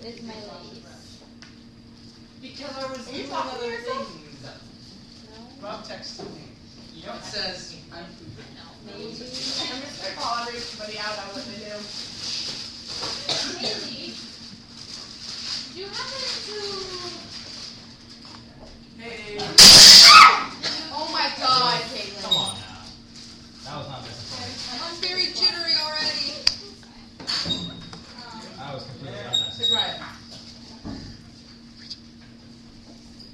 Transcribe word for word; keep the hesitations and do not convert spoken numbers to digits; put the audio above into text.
is my lace? Because I was Are you doing talking to other yourself? things. No. Bob texted me. You know, it says, I'm Maybe. I'm just gonna call everybody out on what they do. Haley, do you have